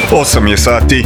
8 je sati.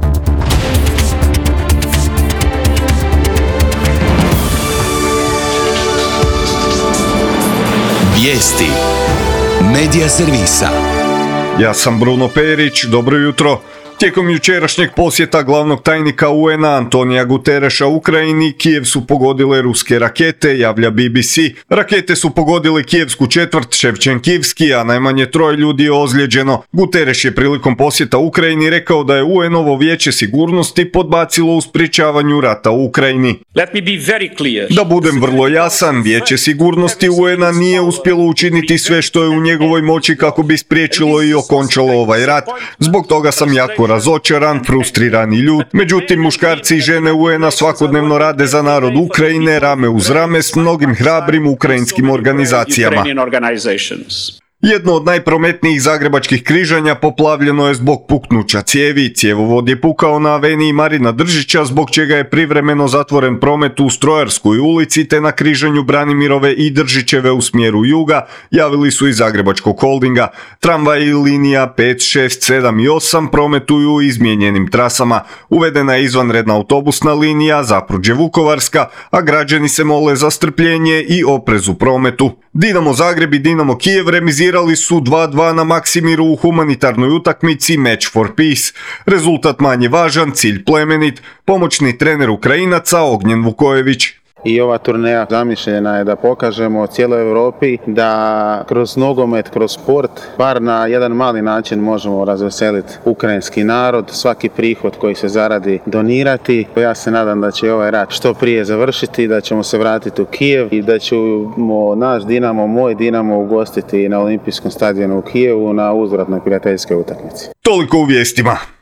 Vijesti Medija servisa. Ja sam Bruno Perić, dobro jutro. Tijekom jučerašnjeg posjeta glavnog tajnika UN-a Antonija Gutereša Ukrajini, Kijev su pogodile ruske rakete, javlja BBC. Rakete su pogodile kijevsku četvrt Ševčenkivski, a najmanje 3 ljudi je ozlijeđeno. Gutereš je prilikom posjeta Ukrajini rekao da je UN-ovo vijeće sigurnosti podbacilo u sprječavanju rata u Ukrajini. Da budem vrlo jasan, vijeće sigurnosti UN-a nije uspjelo učiniti sve što je u njegovoj moći kako bi spriječilo i okončalo ovaj rat. Zbog toga sam jako razočaran, frustriran i ljut. Međutim, muškarci i žene UN-a svakodnevno rade za narod Ukrajine, rame uz rame s mnogim hrabrim ukrajinskim organizacijama. Jedno od najprometnijih zagrebačkih križanja poplavljeno je zbog puknuća cijevi. Cjevovod je pukao na aveniji Marina Držića, zbog čega je privremeno zatvoren promet u Strojarskoj ulici te na križanju Branimirove i Držićeve u smjeru juga, javili su iz Zagrebačkog holdinga. Tramvaji linija 5, 6, 7 i 8 prometuju izmijenjenim trasama. Uvedena je izvanredna autobusna linija Zapruđe-Vukovarska, a građani se mole za strpljenje i oprez u prometu. Dinamo Zagreb i Dinamo Kijev remizirali su 2-2 na Maksimiru u humanitarnoj utakmici Match for Peace. Rezultat manje važan, cilj plemenit, pomoćni trener Ukrajinaca Ognjen Vukojević. I ova turneja zamišljena je da pokažemo cijeloj Europi da kroz nogomet, kroz sport, bar na jedan mali način možemo razveseliti ukrajinski narod, svaki prihod koji se zaradi donirati. Ja se nadam da će ovaj rat što prije završiti, da ćemo se vratiti u Kijev i da ćemo naš Dinamo, moj Dinamo ugostiti na Olimpijskom stadionu u Kijevu na uzvratnoj prijateljskoj utakmici. Toliko u vijestima.